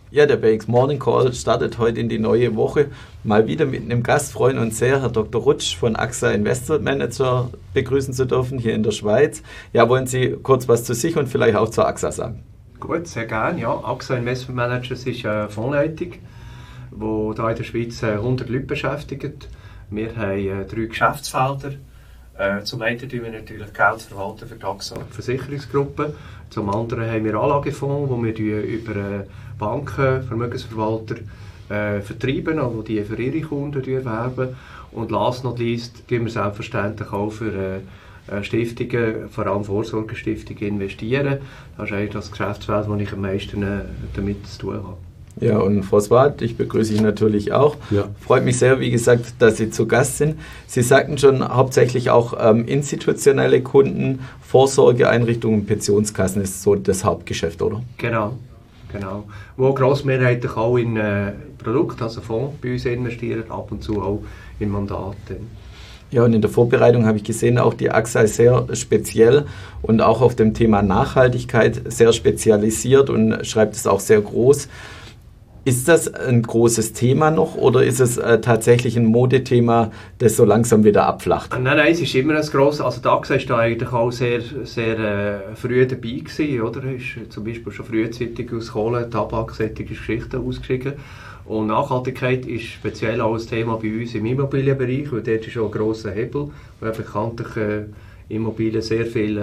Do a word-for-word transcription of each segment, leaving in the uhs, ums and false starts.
Ja, der B X Morning Call startet heute in die neue Woche. Mal wieder mit einem Gast, freuen uns sehr, Herr Doktor Rutsch von A X A Investment Manager begrüßen zu dürfen hier in der Schweiz. Ja, wollen Sie kurz was zu sich und vielleicht auch zur A X A sagen? Gut, sehr gerne. Ja, A X A Investment Managers ist eine Fondsleitung, die hier in der Schweiz hundert Leute beschäftigt. Wir haben drei Geschäftsfelder. Äh, zum einen tun wir natürlich Geld verwalten für die A X A Versicherungsgruppe. Zum anderen haben wir Anlagefonds, wo wir über Banken, Vermögensverwalter äh, vertreiben, also die für ihre Kunden erwerben. Und last not least tun wir selbstverständlich auch für äh, Stiftungen, vor allem Vorsorgestiftungen, investieren. Das ist eigentlich das Geschäftsfeld, wo ich am meisten äh, damit zu tun habe. Ja, und Frau Swart, ich begrüße Sie natürlich auch. Ja. Freut mich sehr, wie gesagt, dass Sie zu Gast sind. Sie sagten schon, hauptsächlich auch ähm, institutionelle Kunden, Vorsorgeeinrichtungen, Pensionskassen ist so das Hauptgeschäft, oder? Genau, genau. Wo grossmehrheitlich auch in äh, Produkte, also Fonds bei uns investieren, ab und zu auch in Mandate. Ja, und in der Vorbereitung habe ich gesehen, auch die A X A ist sehr speziell und auch auf dem Thema Nachhaltigkeit sehr spezialisiert und schreibt es auch sehr groß. Ist das ein großes Thema noch oder ist es äh, tatsächlich ein Modethema, das so langsam wieder abflacht? Nein, nein, es ist immer ein grosses. Also die A X A war da eigentlich auch sehr, sehr äh, früh dabei gewesen, oder? Ist zum Beispiel schon frühzeitig aus Kohle, Tabak, solche Geschichten ausgestiegen. Und Nachhaltigkeit ist speziell auch ein Thema bei uns im Immobilienbereich, weil dort ist schon ein grosser Hebel, weil bekanntlich äh, Immobilien sehr viel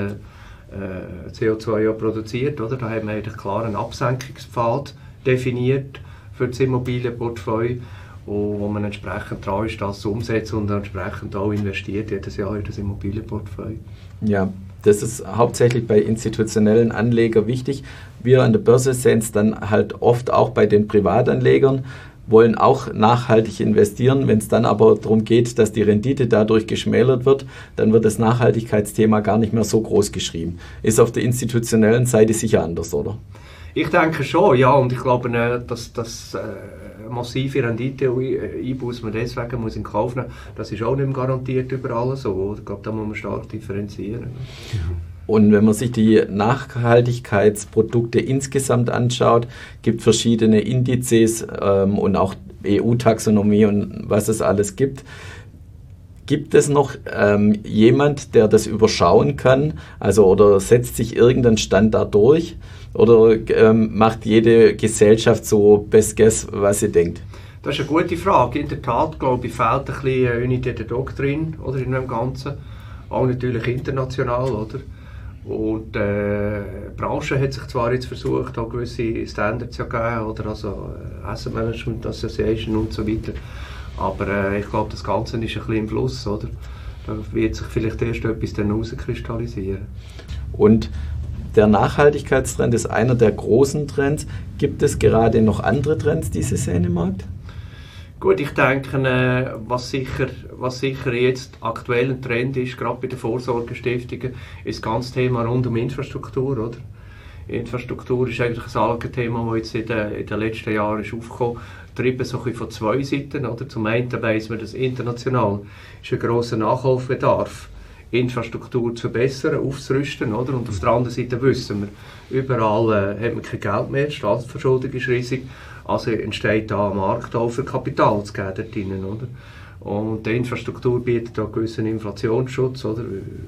äh, C O zwei produziert, oder? Da haben wir eigentlich klar einen Absenkungspfad definiert für das Immobilienportfolio, wo man entsprechend dran ist, das zu umsetzen und entsprechend auch investiert jedes Jahr in das Immobilienportfolio. Ja, das ist hauptsächlich bei institutionellen Anlegern wichtig. Wir an der Börse sehen es dann halt oft auch bei den Privatanlegern, wollen auch nachhaltig investieren. Wenn es dann aber darum geht, dass die Rendite dadurch geschmälert wird, dann wird das Nachhaltigkeitsthema gar nicht mehr so groß geschrieben. Ist auf der institutionellen Seite sicher anders, oder? Ich denke schon, ja, und ich glaube, dass das äh, massive Rendite-Einbuß man deswegen muss in Kauf nehmen, das ist auch nicht mehr garantiert überall so. Ich glaube, da muss man stark differenzieren. Und wenn man sich die Nachhaltigkeitsprodukte insgesamt anschaut, gibt es verschiedene Indizes ähm, und auch E U-Taxonomie und was es alles gibt. Gibt es noch ähm, jemand, der das überschauen kann? Also oder setzt sich irgendein Standard durch? Oder ähm, macht jede Gesellschaft so best guess, was sie denkt? Das ist eine gute Frage. In der Tat, glaube ich, fehlt ein bisschen Unität der Doktrin oder, in dem Ganzen. Auch natürlich international. Oder? Und äh, die Branche hat sich zwar jetzt versucht, auch gewisse Standards zu geben, oder also Asset Management Association und so weiter. Aber äh, ich glaube, das Ganze ist ein bisschen im Fluss, oder? Da wird sich vielleicht erst etwas dann herauskristallisieren. Und der Nachhaltigkeitstrend ist einer der großen Trends. Gibt es gerade noch andere Trends, die Sie sehen im Markt? Gut, ich denke, äh, was, sicher, was sicher jetzt aktuell ein Trend ist, gerade bei den Vorsorgestiftungen, ist das ganze Thema rund um Infrastruktur, oder? Infrastruktur ist eigentlich ein Algenthema, das jetzt in den, in den letzten Jahren ist aufgekommen ist. Treiben so von zwei Seiten. Oder? Zum einen weiss man, dass international ist ein grosser Nachholbedarf, Infrastruktur zu verbessern, aufzurüsten. Oder? Und auf der anderen Seite wissen wir, überall äh, hat man kein Geld mehr, die Staatsverschuldung ist riesig, also entsteht da ein Markt auch für Kapital zu geben dort drinnen, oder? Und die Infrastruktur bietet auch einen gewissen Inflationsschutz, oder?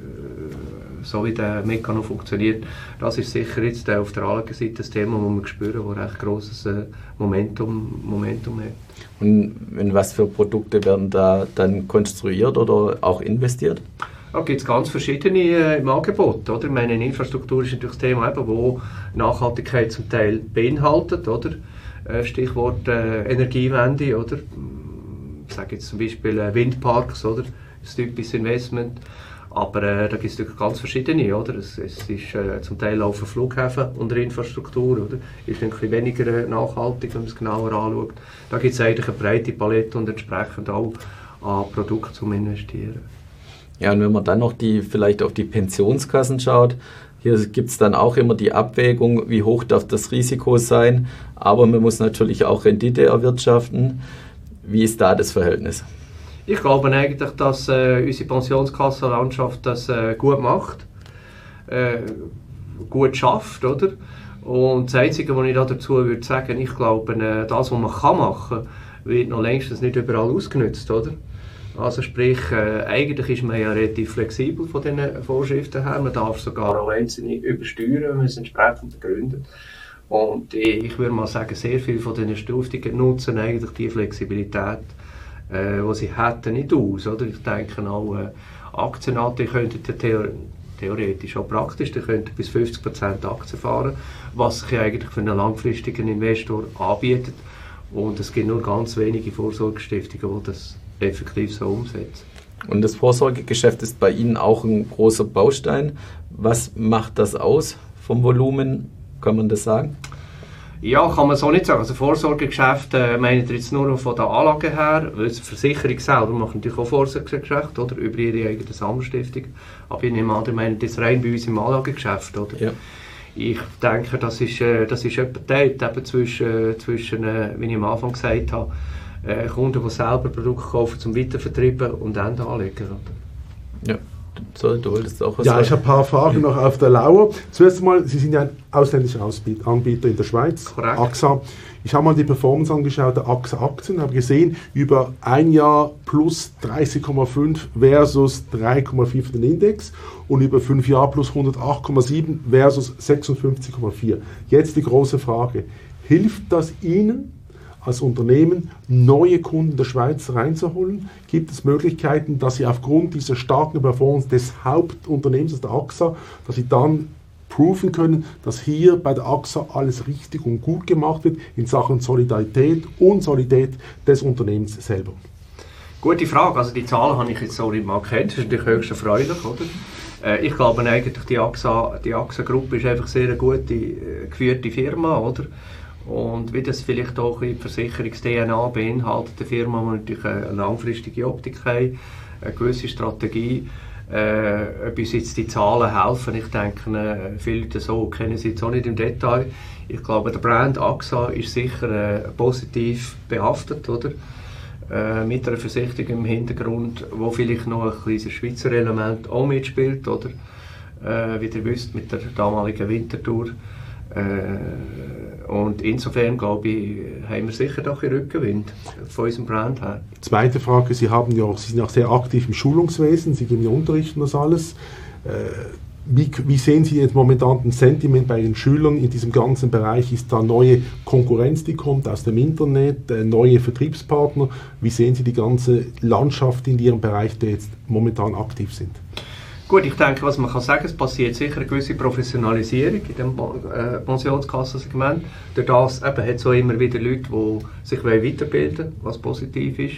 So wie der Mechanismus funktioniert, das ist sicher jetzt auf der anderen Seite das Thema, das wir spüren, das recht grosses Momentum, Momentum hat. Und in was für Produkte werden da dann konstruiert oder auch investiert? Da gibt es ganz verschiedene äh, im Angebot. Oder? Ich meine, Infrastruktur ist natürlich das Thema, eben, wo Nachhaltigkeit zum Teil beinhaltet. Oder? Äh, Stichwort äh, Energiewende. Oder? Ich sage jetzt zum Beispiel äh, Windparks, oder? Das ist ein typisches Investment. Aber äh, da gibt es natürlich ganz verschiedene, oder? Es, es ist äh, zum Teil auch für Flughäfen unter Infrastruktur, oder? Ist ein bisschen weniger äh, nachhaltig, wenn man es genauer anschaut. Da gibt es eigentlich eine breite Palette und entsprechend auch an Produkten zum Investieren. Ja, und wenn man dann noch die, vielleicht auf die Pensionskassen schaut, hier gibt es dann auch immer die Abwägung, wie hoch darf das Risiko sein, aber man muss natürlich auch Rendite erwirtschaften. Wie ist da das Verhältnis? Ich glaube eigentlich, dass äh, unsere Pensionskassenlandschaft das äh, gut macht, äh, gut schafft, oder? Und das Einzige, was ich da dazu würde sagen, ich glaube, das, was man kann machen kann, wird noch längstens nicht überall ausgenutzt, oder? Also sprich, äh, eigentlich ist man ja relativ flexibel von diesen Vorschriften her. Man darf sogar auch einzelne übersteuern, wenn man es entsprechend begründet. Und ich, ich würde mal sagen, sehr viele von diesen Stifungen nutzen eigentlich die Flexibilität, äh, die sie hätten, nicht aus. Oder? Ich denke auch, äh, Aktienanteile könnten ja theor theoretisch auch praktisch, die könnten bis fünfzig Prozent Aktien fahren, was sich eigentlich für einen langfristigen Investor anbietet. Und es gibt nur ganz wenige Vorsorgestiftungen, die das effektiv so umsetzen. Und das Vorsorgegeschäft ist bei Ihnen auch ein großer Baustein. Was macht das aus vom Volumen? Kann man das sagen? Ja, kann man so nicht sagen. Also Vorsorgegeschäfte äh, meinen jetzt nur von der Anlage her, weil die Versicherung selber macht natürlich auch Vorsorgegeschäfte, oder, über ihre eigene Sammelstiftung. Aber ich nehme an, die meinen das rein bei uns im Anlagegeschäft, oder? Ja. Ich denke, das ist, äh, das ist etwa teilt, eben zwischen, äh, zwischen äh, wie ich am Anfang gesagt habe, äh, Kunden, die selber Produkte kaufen zum Weitervertreiben und Endanleger. Ja, so, du wolltest auch was Ja, sagen. ich habe ein paar Fragen noch auf der Lauer. Zuerst einmal, Sie sind ja ein ausländischer Anbieter in der Schweiz, Korrekt. A X A. Ich habe mal die Performance angeschaut der A X A-Aktien, habe gesehen, über ein Jahr plus dreißig Komma fünf versus drei Komma vier für den Index und über fünf Jahre plus hundertacht Komma sieben versus sechsundfünfzig Komma vier. Jetzt die große Frage, hilft das Ihnen als Unternehmen, neue Kunden der Schweiz reinzuholen? Gibt es Möglichkeiten, dass Sie aufgrund dieser starken Performance des Hauptunternehmens, der A X A, dass Sie dann proven können, dass hier bei der A X A alles richtig und gut gemacht wird in Sachen Solidarität und Solidität des Unternehmens selber? Gute Frage. Also die Zahlen habe ich jetzt so nicht mal kennt. Das ist natürlich höchst erfreulich, oder? Äh, ich glaube eigentlich, die A X A, die A X A-Gruppe ist einfach sehr eine gute, äh, geführte Firma, oder? Und wie das vielleicht auch die Versicherungs-D N A beinhaltet, eine Firma, die natürlich eine langfristige Optik hat, eine gewisse Strategie. Äh, ob uns jetzt die Zahlen helfen, ich denke, äh, viele Leute so kennen sie jetzt auch nicht im Detail. Ich glaube, der Brand A X A ist sicher äh, positiv behaftet, oder? Äh, mit einer Versicherung im Hintergrund, wo vielleicht noch ein kleines Schweizer Element auch mitspielt, oder? Äh, wie ihr wisst, mit der damaligen Wintertour. Äh, und insofern, glaube ich, haben wir sicher doch einen Rückenwind von unserem Brand her. Zweite Frage, Sie, haben ja auch, Sie sind auch sehr aktiv im Schulungswesen, Sie geben ja Unterricht und das alles. Äh, wie, wie sehen Sie jetzt momentan ein Sentiment bei den Schülern in diesem ganzen Bereich? Ist da neue Konkurrenz, die kommt aus dem Internet, äh, neue Vertriebspartner? Wie sehen Sie die ganze Landschaft in Ihrem Bereich, die jetzt momentan aktiv sind? Gut, ich denke, was man kann sagen, es passiert sicher eine gewisse Professionalisierung in dem äh, Pensionskassensegment. Durch das eben hat es auch immer wieder Leute, die sich weiterbilden wollen, was positiv ist.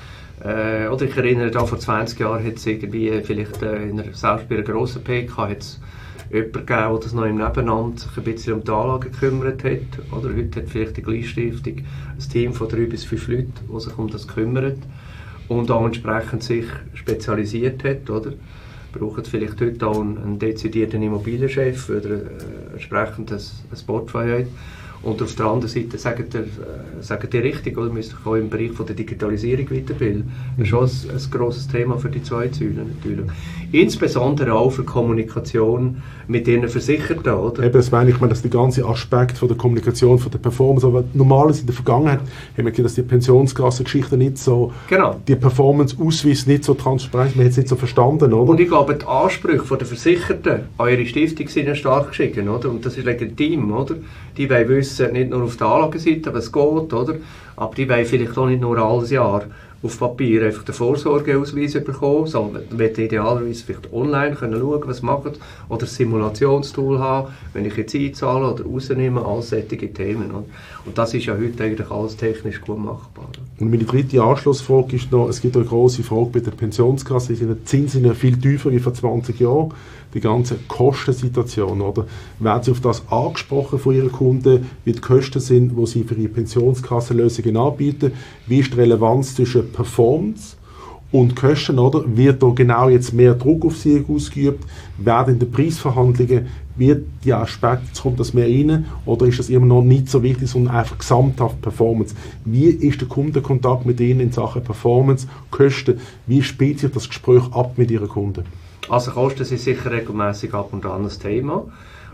Äh, oder ich erinnere, da vor zwanzig Jahren hat es irgendwie vielleicht äh, in einer, selbst bei einer grossen P K hat es jemanden gegeben, der das noch im Nebenamt sich ein bisschen um die Anlage gekümmert hat. Oder heute hat vielleicht die Gleichstiftung ein Team von drei bis fünf Leuten, die sich um das kümmert und auch entsprechend sich spezialisiert hat, oder? Brauchen vielleicht heute auch einen, einen dezidierten Immobilienchef oder äh, entsprechend ein, ein Portfolio hat. Und auf der anderen Seite sagt ihr, äh, sagt ihr richtig, oder müsst ihr auch im Bereich von der Digitalisierung weiterbilden. Das ist schon ein, ein grosses Thema für die zwei Säulen natürlich. Insbesondere auch für Kommunikation mit ihren Versicherten, oder? Eben, das meine ich, meine, dass der ganze Aspekt von der Kommunikation, von der Performance, aber normales in der Vergangenheit haben wir gesehen, dass die Pensionskassengeschichte nicht so, genau. Die Performance-Ausweis nicht so transparent, man hat es nicht so verstanden, oder? Und ich glaube, die Ansprüche der Versicherten an ihre Stiftung sind stark gestiegen, oder? Und das ist legitim, oder? Die wollen wissen, nicht nur auf der Anlageseite, was es geht, oder? Aber die wollen vielleicht auch nicht nur alles Jahr auf Papier einfach den Vorsorgeausweis bekommen, sondern man idealerweise vielleicht online können schauen, was macht, oder ein Simulationstool haben, wenn ich jetzt einzahle oder rausnehme, all solche Themen. Oder? Und das ist ja heute eigentlich alles technisch gut machbar. Und meine dritte Anschlussfrage ist noch, es gibt eine grosse Frage bei der Pensionskasse, die Zinsen sind viel tiefer wie vor zwanzig Jahren. Die ganze Kostensituation, oder? Werden Sie auf das angesprochen von Ihren Kunden, wie die Kosten sind, die Sie für Ihre Pensionskassenlösungen anbieten? Wie ist die Relevanz zwischen Performance und Kosten, oder? Wird da genau jetzt mehr Druck auf Sie ausgeübt? Werden in den Preisverhandlungen, wird die Aspekte, kommt das mehr rein? Oder ist das immer noch nicht so wichtig, sondern einfach gesamthaft Performance? Wie ist der Kundenkontakt mit Ihnen in Sachen Performance, Kosten? Wie spielt sich das Gespräch ab mit Ihren Kunden? Also Kosten sind sicher regelmäßig ab und an ein Thema.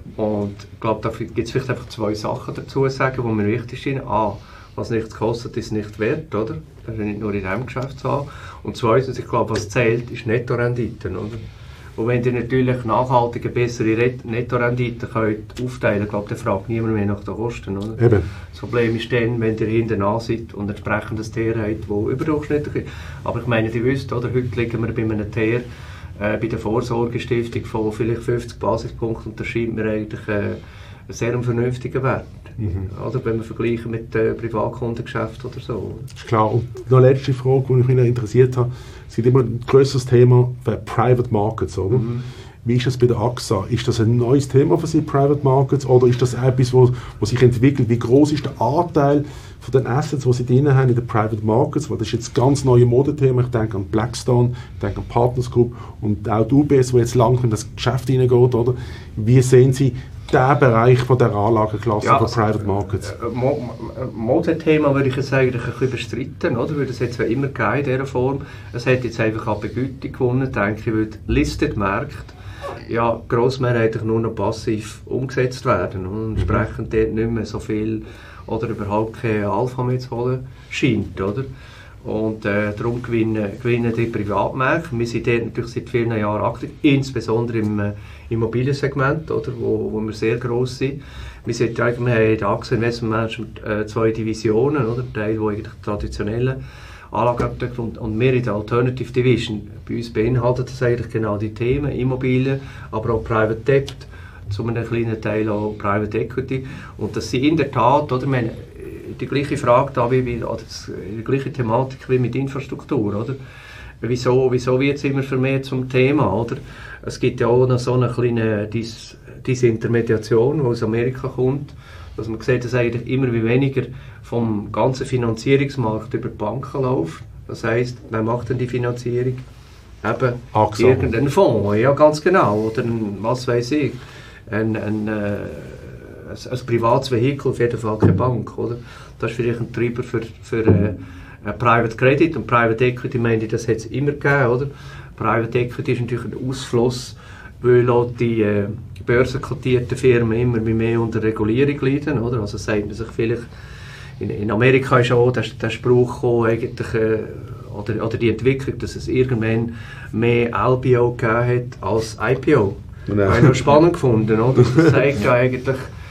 Und ich glaube, da gibt es vielleicht einfach zwei Sachen dazu zu sagen, die mir wichtig sind. A, was nichts kostet, ist nicht wert, oder? Das ist nicht nur in diesem Geschäft so. Und zweitens, ich glaube, was zählt, ist Nettorendite, oder? Und wenn ihr natürlich nachhaltige, bessere Nettorendite könnt aufteilen könnt, glaube, dann fragt niemand mehr nach den Kosten, oder? Eben. Das Problem ist dann, wenn ihr hinten an seid und entsprechend ein Tier habt, das überdurchschnittlich ist. Aber ich meine, ihr wisst, oder? Heute liegen wir bei einem Tier äh, bei der Vorsorgestiftung von vielleicht fünfzig Basispunkten und das scheint mir eigentlich äh, ein sehr vernünftiger Wert. Mhm. Oder wenn wir vergleichen mit äh, Privatkundengeschäften oder so. Das ist klar. Und noch eine letzte Frage, die mich interessiert hat. Es ist immer ein grösseres Thema für Private Markets, oder? Mhm. Wie ist das bei der A X A? Ist das ein neues Thema für Sie, Private Markets, oder ist das etwas, wo, wo sich entwickelt? Wie groß ist der Anteil von den Assets, die Sie drin haben in den Private Markets? Weil das ist jetzt ein ganz neues Modethema. Ich denke an Blackstone, ich denke an Partners Group und auch die U B S, die jetzt langsam in das Geschäft hineingeht, oder? Wie sehen Sie der Bereich von der Anlageklasse ja, von Private Markets? Äh, Mo Modethema würde ich jetzt eigentlich ein bisschen bestreiten, oder? Würde es jetzt immer geben in dieser Form. Es hat jetzt einfach an Bedeutung gewonnen, denke ich, weil Listed Märkte ja grossmehrheitlich nur noch passiv umgesetzt werden und entsprechend dort nicht mehr so viel oder überhaupt keine Alpha mehr zu holen scheint, oder? Und äh, darum gewinnen, gewinnen die Privatmärkte. Wir sind dort natürlich seit vielen Jahren aktiv, insbesondere im äh, Immobiliensegment, oder, wo, wo wir sehr gross sind. Wir, sind, wir haben in der A X A Investment Management äh, zwei Divisionen, oder? Ein Teil, der eigentlich traditionelle Anlagen abdeckt und, und wir in der Alternative Division. Bei uns beinhaltet das eigentlich genau die Themen Immobilien, aber auch Private Debt, zu einem kleinen Teil auch Private Equity. Und das sind in der Tat, oder, meine, die gleiche Frage da wie, wie oder die gleiche Thematik wie mit Infrastruktur, oder? Wieso, wieso wird es immer vermehrt zum Thema, oder? Es gibt ja auch noch so eine kleine Dis Disintermediation, die aus Amerika kommt, dass man sieht, dass eigentlich immer wie weniger vom ganzen Finanzierungsmarkt über die Banken läuft. Das heisst, wer macht denn die Finanzierung? Eben Axel. Irgendein Fonds, ja ganz genau, oder ein, was weiß ich, ein, ein, äh, ein, ein privates Vehikel, auf jeden Fall keine Bank, oder? Das ist vielleicht ein Treiber für, für äh, Private Credit und Private Equity, meine ich, das hat es immer gegeben, oder? Private Equity ist natürlich ein Ausfluss, weil auch die äh, börsenkotierten Firmen immer mehr unter Regulierung leiden, oder? Also sagt man sich vielleicht, in, in Amerika ist auch der, der Spruch gekommen, eigentlich, äh, oder, oder die Entwicklung, dass es irgendwann mehr L B O gegeben hat als I P O. Das habe ich noch spannend gefunden, oder? Das zeigt ja eigentlich,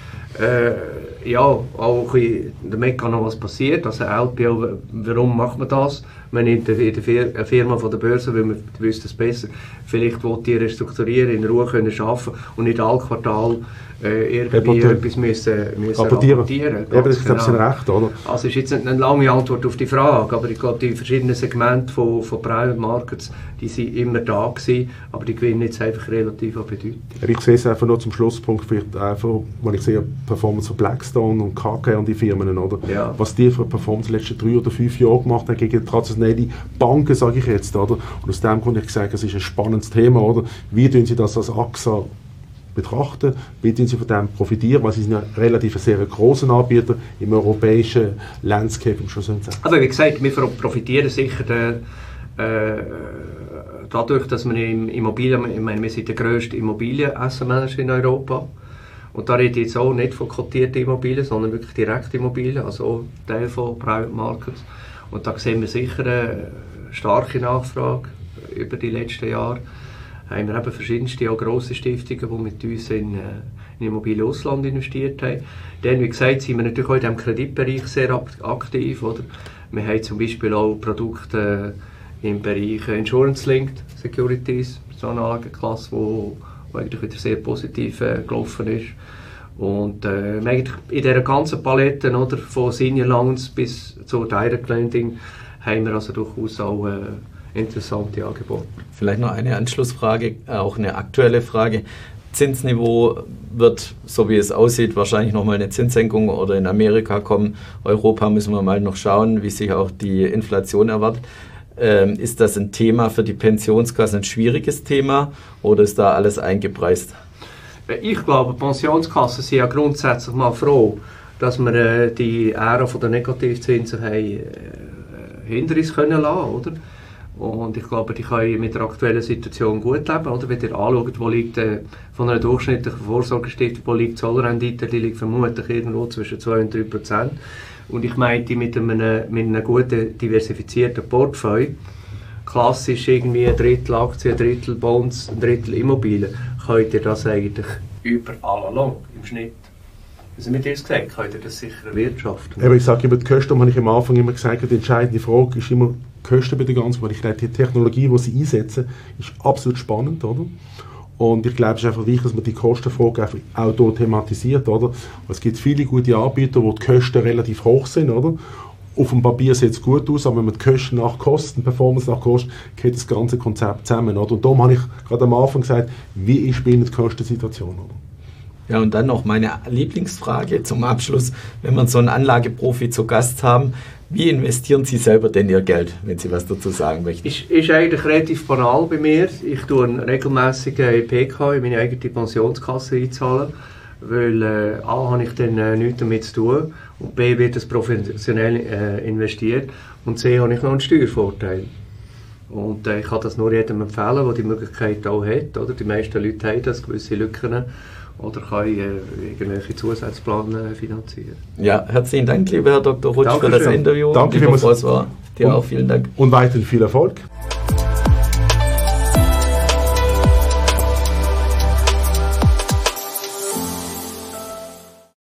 äh, ja, auch in der Mechanismus, was passiert. Also L P O, warum macht man das? Man nimmt eine Firma von der Börse, weil man wüsste es besser. Vielleicht will die restrukturieren, in Ruhe können arbeiten und nicht alle Quartal äh, irgendwie etwas müssen, müssen rapportieren. rapportieren ja, das ist genau. Ein recht, oder? Also ist jetzt eine lange Antwort auf die Frage, aber ich glaube, die verschiedenen Segmente von, von Private Markets, die sind immer da gewesen, aber die gewinnen jetzt einfach relativ an Bedeutung. Ich sehe es einfach nur zum Schlusspunkt, vielleicht einfach, wenn ich sehe Performance von Blackstone und K K und die Firmen, oder? Ja. Was die für Performance in den letzten drei oder fünf Jahren gemacht haben gegen traditionelle Banken, sage ich jetzt, oder? Und aus dem Grund habe ich gesagt, es ist ein spannendes Thema, oder? Wie tun Sie das als A X A betrachten? Wie tun Sie von dem profitieren? Weil Sie sind ja relativ ein sehr großer Anbieter im europäischen Landscape, um schon so zu sagen. Also wie gesagt, wir profitieren sicher der, äh, dadurch, dass wir im Immobilien, ich meine, wir sind der grösste Immobilien-Asset-Manager in Europa. Und da rede ich jetzt auch nicht von kotierten Immobilien, sondern wirklich direkte Immobilien, also auch Teil von Private Markets. Und da sehen wir sicher eine starke Nachfrage über die letzten Jahre. Haben wir eben verschiedenste, auch grosse Stiftungen, die mit uns in, in Immobilien Ausland investiert haben. Dann, wie gesagt, sind wir natürlich auch in diesem Kreditbereich sehr aktiv. Oder? Wir haben zum Beispiel auch Produkte im Bereich Insurance-Linked Securities, so eine Anlageklasse, die eigentlich wieder sehr positiv äh, gelaufen ist. Und äh, in dieser ganzen Palette, oder, von Senior Loans bis zu Direct Lending, haben wir also durchaus auch äh, interessante Angebote. Vielleicht noch eine Anschlussfrage, auch eine aktuelle Frage. Zinsniveau wird, so wie es aussieht, wahrscheinlich nochmal eine Zinssenkung oder in Amerika kommen. Europa müssen wir mal noch schauen, wie sich auch die Inflation erwartet. Ähm, ist das ein Thema für die Pensionskassen, ein schwieriges Thema, oder ist da alles eingepreist? Ich glaube, Pensionskassen sind ja grundsätzlich mal froh, dass wir äh, die Ära von der Negativzinsen haben, äh, hinter uns können lassen, oder? Und ich glaube, die können mit der aktuellen Situation gut leben. Oder? Wenn ihr anschaut, wo liegt äh, von einer durchschnittlichen Vorsorgestiftung, wo liegt die Zollrendite, die liegt vermutlich irgendwo zwischen zwei und drei Prozent. Und ich meinte, mit einem, mit einem guten, diversifizierten Portfolio, klassisch irgendwie ein Drittel Aktien, ein Drittel Bonds, ein Drittel Immobilien, könnt ihr das eigentlich überall lang im Schnitt. Also mit dir gesagt, könnt ihr das sicher erwirtschaften. Aber ich sage immer, die Kosten, habe ich am Anfang immer gesagt, die entscheidende Frage ist immer die Kosten bei der ganzen, weil ich glaube, die Technologie, die sie einsetzen, ist absolut spannend, oder? Und ich glaube, es ist einfach wichtig, dass man die Kostenfrage einfach auch hier thematisiert, oder? Es gibt viele gute Anbieter, wo die Kosten relativ hoch sind, oder? Auf dem Papier sieht es gut aus, aber wenn man die Kosten nach Kosten, Performance nach Kosten, geht das ganze Konzept zusammen, oder? Und darum habe ich gerade am Anfang gesagt, wie ist bei Ihnen die Kostensituation, oder? Ja, und dann noch meine Lieblingsfrage zum Abschluss, wenn wir so einen Anlageprofi zu Gast haben, wie investieren Sie selber denn Ihr Geld, wenn Sie was dazu sagen möchten? Ist, ist eigentlich relativ banal bei mir. Ich tue einen regelmässigen E P K in meine eigene Pensionskasse einzahlen, weil äh, A, habe ich dann äh, nichts damit zu tun und B, wird es professionell äh, investiert und C, habe ich noch einen Steuervorteil. Und äh, ich kann das nur jedem empfehlen, der die Möglichkeit auch hat. Oder? Die meisten Leute haben das, gewisse Lücken. Oder kann ich äh, irgendwelche Zusatzpläne finanzieren. Ja, herzlichen Dank, lieber Herr Doktor Rutsch, Dankeschön. für das Interview. Danke lieber vielmals. François, dir auch vielen Dank. Und weiterhin viel Erfolg.